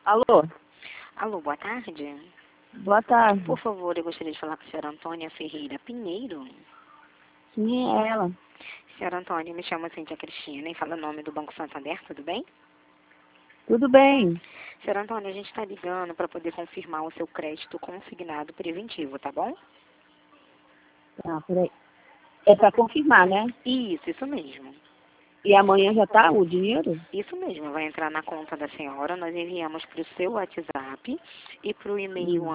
Alô? Alô, boa tarde. Boa tarde. Por favor, eu gostaria de falar com a senhora Antônia Ferreira Pinheiro. Quem é ela? Senhora Antônia, me chamo Cíntia Cristina e falo o nome do Banco Santander, tudo bem? Tudo bem? Senhora Antônia, a gente está ligando para poder confirmar o seu crédito consignado preventivo, tá bom? Tá, peraí. É para confirmar, né? Isso mesmo. E amanhã já tá o dinheiro? Isso mesmo, vai entrar na conta da senhora, nós enviamos para o seu WhatsApp e para o e-mail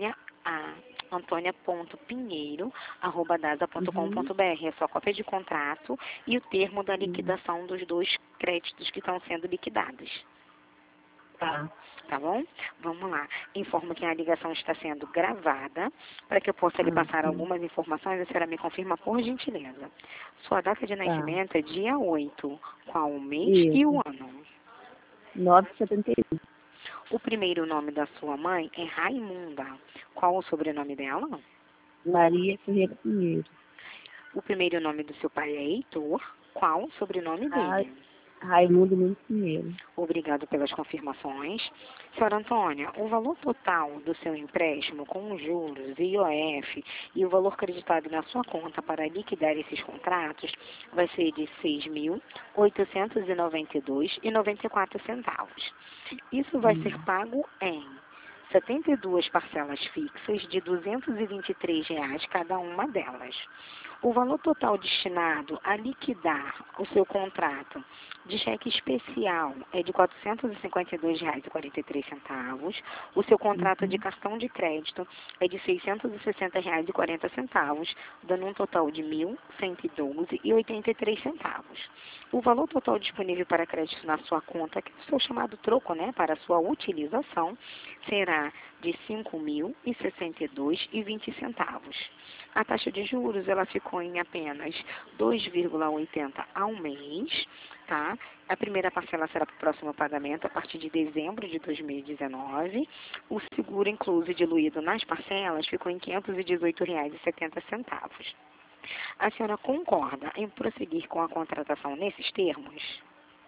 antonia.pinheiro@dasa.com.br. É só cópia de contrato e o termo da liquidação dos dois créditos que estão sendo liquidados. Tá. Tá bom? Vamos lá. Informo que a ligação está sendo gravada. Para que eu possa lhe passar Sim. algumas informações, a senhora me confirma por gentileza. Sua data de Tá. nascimento é dia 8. Qual o mês e o Isso. ano? 9,71. O primeiro nome da sua mãe é Raimunda. Qual o sobrenome dela? Maria Ferreira Pinheiro. O primeiro nome do seu pai é Heitor. Qual o sobrenome dele? Raimundo Nunes Pinheiro. Obrigado pelas confirmações. Senhora Antônia, o valor total do seu empréstimo com os juros, IOF e o valor creditado na sua conta para liquidar esses contratos vai ser de R$ 6.892,94. Isso vai ser pago em 72 parcelas fixas de R$ 223 cada uma delas. O valor total destinado a liquidar o seu contrato de cheque especial é de R$ 452,43. O seu contrato de cartão de crédito é de R$ 660,40, dando um total de R$ 1.112,83. O valor total disponível para crédito na sua conta, que é o seu chamado troco, né, para a sua utilização, será de R$ 5.062,20. A taxa de juros, ela ficou em apenas 2,80 ao mês, tá? A primeira parcela será para o próximo pagamento a partir de dezembro de 2019. O seguro incluso e diluído nas parcelas ficou em R$ 518,70. A senhora concorda em prosseguir com a contratação nesses termos?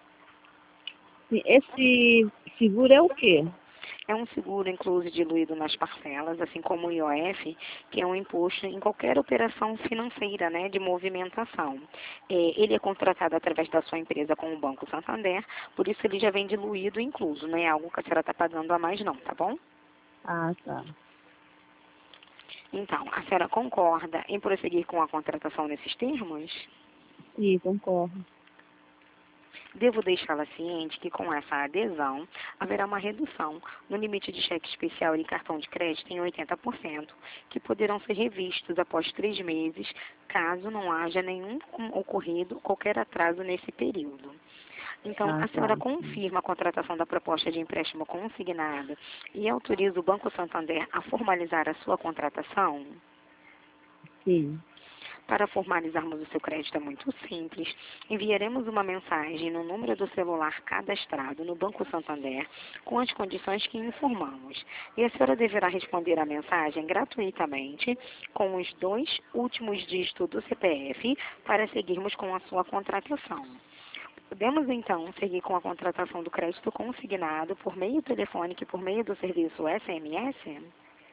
Esse seguro é o quê? É um seguro incluso e diluído nas parcelas, assim como o IOF, que é um imposto em qualquer operação financeira, né, de movimentação. Ele é contratado através da sua empresa com o Banco Santander, por isso ele já vem diluído e incluso, não é algo que a senhora está pagando a mais não, tá bom? Ah, tá. Então, a senhora concorda em prosseguir com a contratação nesses termos? Sim, concordo. Devo deixá-la ciente que com essa adesão haverá uma redução no limite de cheque especial e cartão de crédito em 80%, que poderão ser revistos após 3 meses, caso não haja nenhum ocorrido qualquer atraso nesse período. Então, a senhora confirma a contratação da proposta de empréstimo consignado e autoriza o Banco Santander a formalizar a sua contratação? Sim. Para formalizarmos o seu crédito é muito simples. Enviaremos uma mensagem no número do celular cadastrado no Banco Santander com as condições que informamos. E a senhora deverá responder a mensagem gratuitamente com os 2 últimos dígitos do CPF para seguirmos com a sua contratação. Podemos, então, seguir com a contratação do crédito consignado por meio telefônico e por meio do serviço SMS?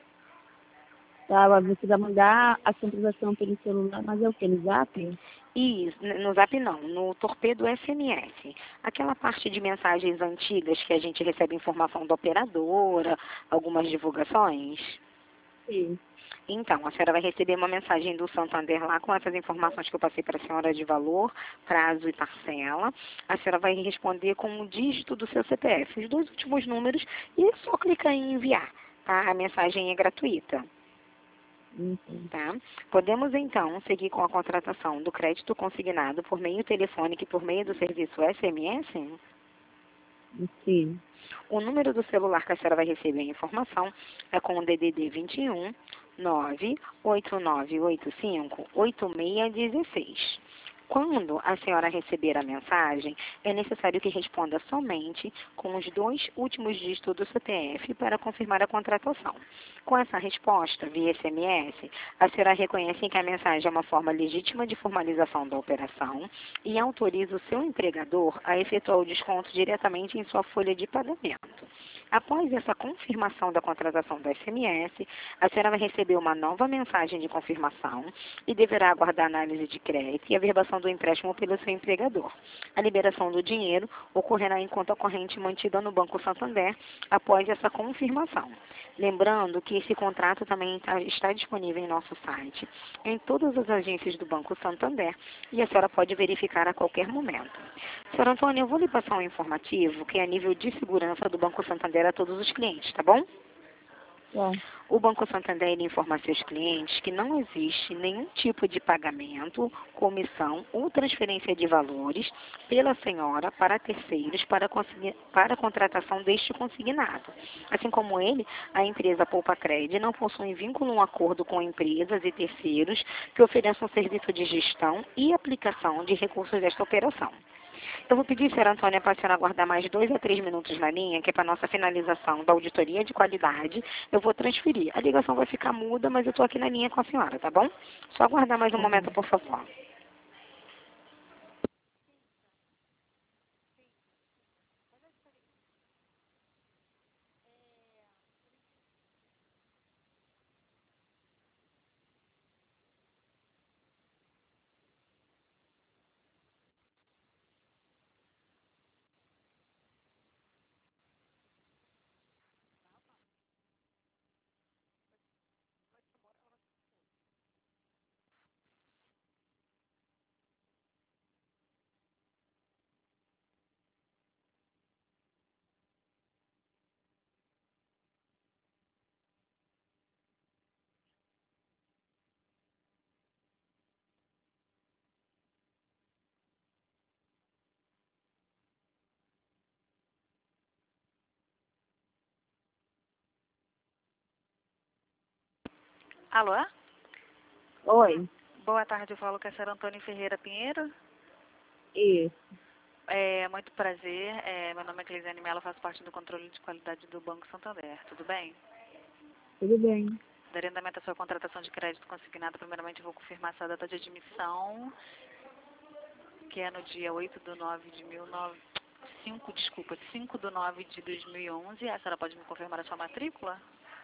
Tá, você vai mandar a contratação pelo celular, mas é o quê? No Zap? Isso, no Zap não, no Torpedo SMS. Aquela parte de mensagens antigas que a gente recebe informação da operadora, algumas divulgações. Sim. Então, a senhora vai receber uma mensagem do Santander lá com essas informações que eu passei para a senhora de valor, prazo e parcela. A senhora vai responder com o dígito do seu CPF, os 2 últimos números, e só clicar em enviar, tá? A mensagem é gratuita. Tá? Podemos, então, seguir com a contratação do crédito consignado por meio telefônico e por meio do serviço SMS? Sim. O número do celular que a senhora vai receber a informação é com o DDD 21 98985 8616. Quando a senhora receber a mensagem, é necessário que responda somente com os 2 últimos dígitos do CPF para confirmar a contratação. Com essa resposta, via SMS, a senhora reconhece que a mensagem é uma forma legítima de formalização da operação e autoriza o seu empregador a efetuar o desconto diretamente em sua folha de pagamento. Após essa confirmação da contratação do SMS, a senhora vai receber uma nova mensagem de confirmação e deverá aguardar a análise de crédito e a verbação do empréstimo pelo seu empregador. A liberação do dinheiro ocorrerá em conta corrente mantida no Banco Santander após essa confirmação. Lembrando que esse contrato também está disponível em nosso site, em todas as agências do Banco Santander, e a senhora pode verificar a qualquer momento. Senhora Antônia, eu vou lhe passar um informativo que é a nível de segurança do Banco Santander a todos os clientes, tá bom? Tá. O Banco Santander informa a seus clientes que não existe nenhum tipo de pagamento, comissão ou transferência de valores pela senhora para terceiros para a contratação deste consignado. Assim como ele, a empresa Poupa Cred não possui vínculo um acordo com empresas e terceiros que ofereçam serviço de gestão e aplicação de recursos desta operação. Eu vou pedir, senhora Antônia, para a senhora aguardar mais 2 a 3 minutos na linha, que é para a nossa finalização da auditoria de qualidade. Eu vou transferir. A ligação vai ficar muda, mas eu estou aqui na linha com a senhora, tá bom? Só aguardar mais um momento, por favor. Alô? Oi. Boa tarde, eu falo com a senhora Antônia Ferreira Pinheiro. Isso. Muito prazer, meu nome é Cleisiane Mello, faço parte do controle de qualidade do Banco Santander, tudo bem? Tudo bem. Darei andamento à sua contratação de crédito consignado, primeiramente vou confirmar essa data de admissão, que é no dia 5 do 9 de 2011, a senhora pode me confirmar a sua matrícula?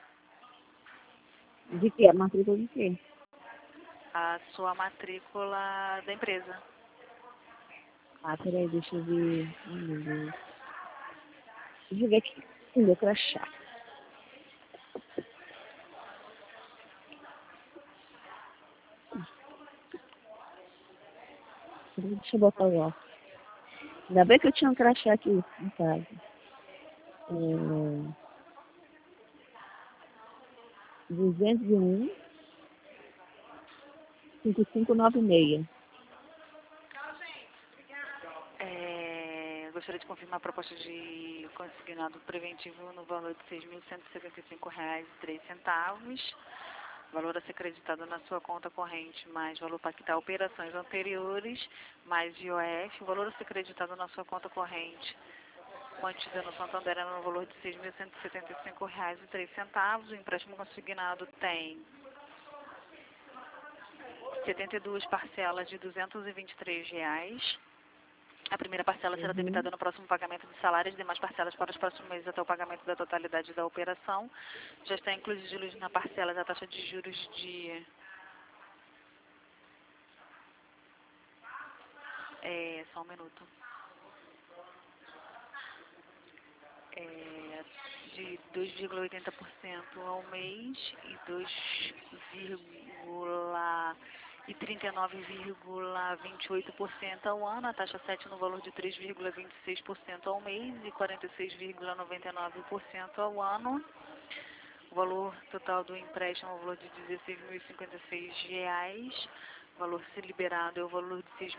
De quê? A matrícula de quê? A sua matrícula da empresa. Ah, peraí, deixa eu ver. Ai, meu Deus. Deixa eu ver aqui. Meu crachá. Deixa eu botar o óculos. Ainda bem que eu tinha um crachá aqui em casa. 201 5596. Gostaria de confirmar a proposta de consignado preventivo no valor de R$ 6.175,03. Valor a ser acreditado na sua conta corrente, mais valor para quitar operações anteriores, mais IOF. O valor a ser acreditado na sua conta corrente, mantida no Santander, é no valor de R$ 6.175,03. O empréstimo consignado tem 72 parcelas de R$ 223. A primeira parcela será debitada no próximo pagamento de salário, as demais parcelas para os próximos meses até o pagamento da totalidade da operação. Já está incluído na parcela da taxa de juros de... só um minuto. De 2,80% ao mês e 39,28% ao ano, a taxa 7 no valor de 3,26% ao mês e 46,99% ao ano. O valor total do empréstimo é o valor de R$ 16.056. O valor a ser liberado é o valor de R$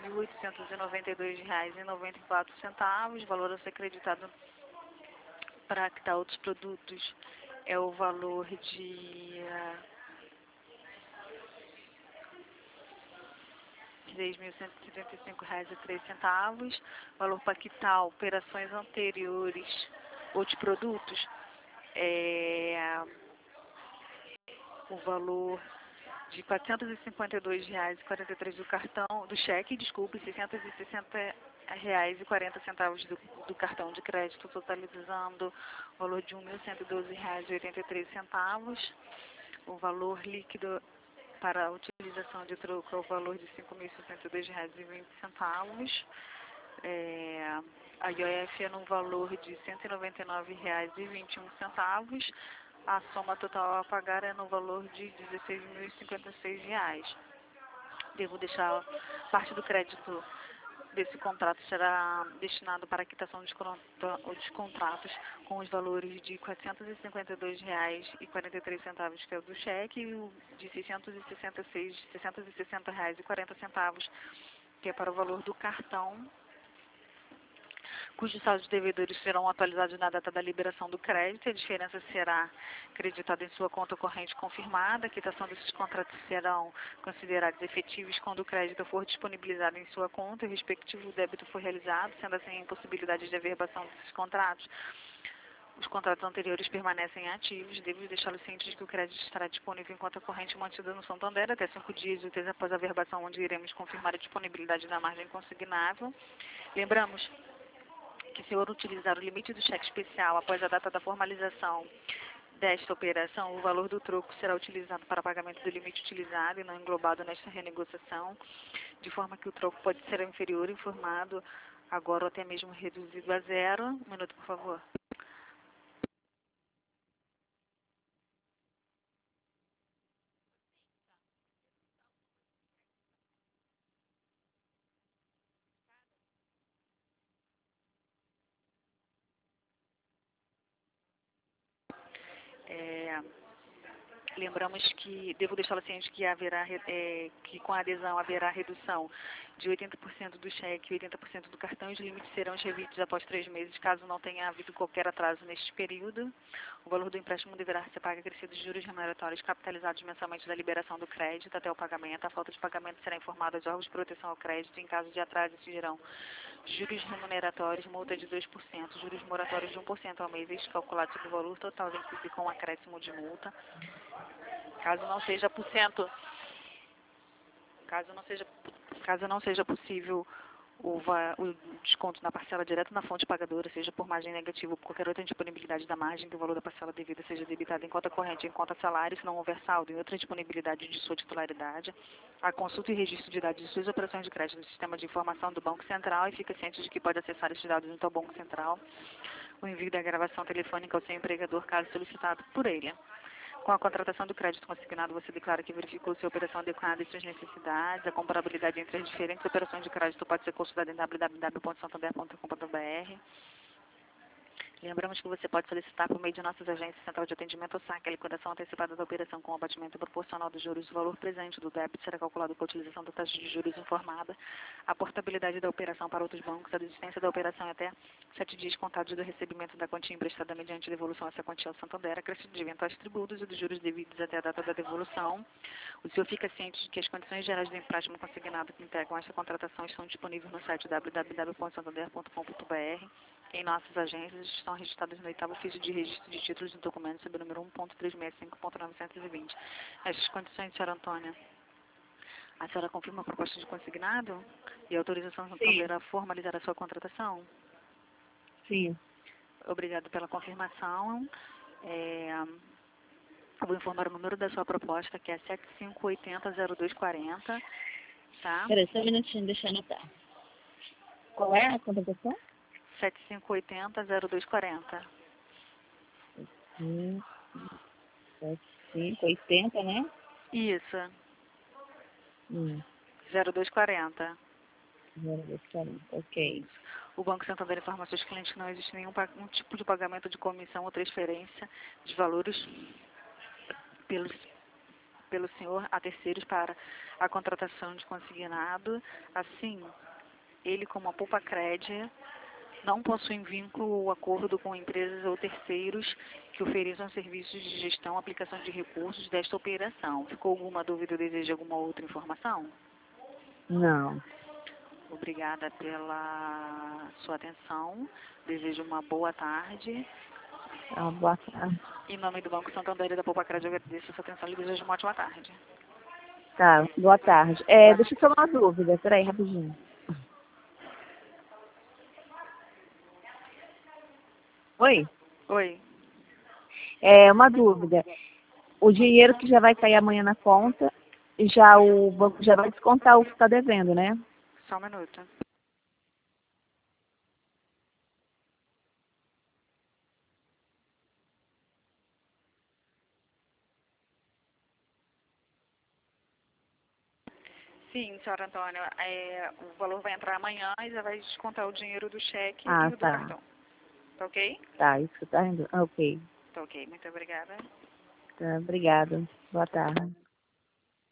6.892,94. O valor a ser acreditado para quitar outros produtos é o valor de R$26.175,03. Valor paquital, operações anteriores ou de produtos, o valor de R$452,43 do cartão, do cheque, desculpe, R$660,40 do cartão de crédito, totalizando o valor de R$1.112,83. O valor líquido para a utilização de troco é o valor de R$5.062,20. A IOF é no valor de R$199,21. A soma total a pagar é no valor de R$16.056. Devo deixar parte do crédito desse contrato será destinado para a quitação dos contratos com os valores de R$452,43, que é o do cheque, e o de R$660,40, que é para o valor do cartão, cujos saldos devedores serão atualizados na data da liberação do crédito. A diferença será creditada em sua conta corrente confirmada. A quitação desses contratos serão considerados efetivos quando o crédito for disponibilizado em sua conta e o respectivo débito for realizado, sendo assim a impossibilidade de averbação desses contratos. Os contratos anteriores permanecem ativos. Devo deixá-lo ciente de que o crédito estará disponível em conta corrente mantida no Santander até 5 dias úteis após a averbação, onde iremos confirmar a disponibilidade da margem consignável. Lembramos que, se for utilizar o limite do cheque especial após a data da formalização desta operação, o valor do troco será utilizado para pagamento do limite utilizado e não englobado nesta renegociação, de forma que o troco pode ser inferior, informado agora ou até mesmo reduzido a zero. Um minuto, por favor. Lembramos que, devo deixá-la ciente que que com a adesão haverá redução de 80% do cheque e 80% do cartão, e os limites serão revistos após 3 meses, caso não tenha havido qualquer atraso neste período. O valor do empréstimo deverá ser pago acrescidos juros remuneratórios capitalizados mensalmente da liberação do crédito até o pagamento. A falta de pagamento será informada aos órgãos de proteção ao crédito. Em caso de atraso, exigirão juros remuneratórios, multa de 2%, juros moratórios de 1% ao mês, calculados sobre o valor total vencido com acréscimo de multa. Caso não seja possível o desconto na parcela direta na fonte pagadora, seja por margem negativa ou por qualquer outra disponibilidade da margem, que o valor da parcela devida seja debitado em conta corrente, em conta salário, se não houver saldo em outra disponibilidade de sua titularidade, a consulta e registro de dados de suas operações de crédito no sistema de informação do Banco Central, e fica ciente de que pode acessar esses dados junto ao Banco Central, o envio da gravação telefônica ao seu empregador, caso solicitado por ele. Com a contratação do crédito consignado, você declara que verificou sua operação adequada e suas necessidades. A comparabilidade entre as diferentes operações de crédito pode ser consultada em www.santander.com.br. Lembramos que você pode solicitar por meio de nossas agências Central de Atendimento ou SAC a liquidação antecipada da operação com abatimento proporcional dos juros. O valor presente do débito será calculado com a utilização da taxa de juros informada. A portabilidade da operação para outros bancos, a desistência da operação é até 7 dias contados do recebimento da quantia emprestada mediante devolução essa quantia ao Santander, acrescido de eventuais tributos e dos juros devidos até a data da devolução. O senhor fica ciente de que as condições gerais do empréstimo consignado que integram esta contratação estão disponíveis no site www.santander.com.br. Em nossas agências estão registradas no 8º ofício de registro de títulos e documentos sob o número 1.365.920. Estas condições, senhora Antônia, a senhora confirma a proposta de consignado e a autorização do Santander a formalizar a sua contratação? Sim. Obrigado pela confirmação. Eu vou informar o número da sua proposta, que é 7580-0240, tá? Peraí, só um minutinho, deixa eu anotar. Qual é a contratação? 7580-0240. 7580, né? Isso, 0240. 0240, ok. O Banco Santander informa aos seus clientes que não existe nenhum tipo de pagamento de comissão ou transferência de valores pelo senhor a terceiros para a contratação de consignado. Assim, ele, como a Poupa-Cred, não possuem vínculo ou acordo com empresas ou terceiros que ofereçam serviços de gestão ou aplicação de recursos desta operação. Ficou alguma dúvida ou deseja alguma outra informação? Não. Obrigada pela sua atenção. Desejo uma boa tarde. Boa tarde. Em nome do Banco Santander e da Poupa Crédito, eu agradeço a sua atenção e desejo uma ótima tarde. Tá, boa tarde. Deixa eu tirar uma dúvida. Peraí, rapidinho. Oi? Oi. Uma dúvida. O dinheiro que já vai cair amanhã na conta, já o banco já vai descontar o que está devendo, né? Só um minuto. Sim, senhora Antônia, o valor vai entrar amanhã e já vai descontar o dinheiro do cheque e do Tá. cartão. Tá ok? Tá, isso que tá indo. Ok. Tá ok, muito obrigada. Tá, obrigada. Boa tarde.